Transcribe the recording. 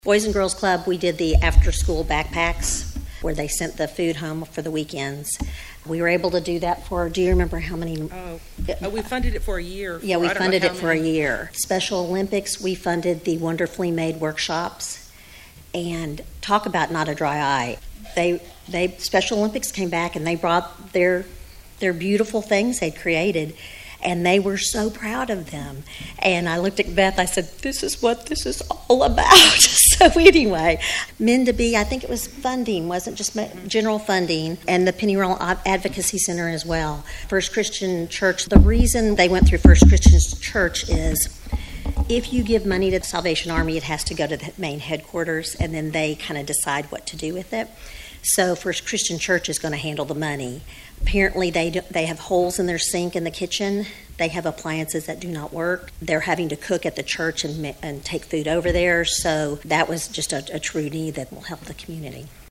Boys and Girls Club, we did the after-school backpacks where they sent the food home for the weekends. We were able to do that for, do you remember how many? We funded it for a year. Yeah, we funded it for a year. Special Olympics, we funded the Wonderfully Made workshops. And talk about not a dry eye. They Special Olympics came back and they brought their beautiful things they'd created, and they were so proud of them. And I looked at Beth, I said, this is what this is all about. So anyway, Men to Be, I think it was funding, wasn't just general funding, and the Pennyroyal Advocacy Center as well. First Christian Church, the reason they went through First Christian Church is if you give money to the Salvation Army, it has to go to the main headquarters, and then they kind of decide what to do with it. So First Christian Church is going to handle the money. Apparently, they have holes in their sink in the kitchen. They have appliances that do not work. They're having to cook at the church and take food over there. So that was just a true need that will help the community.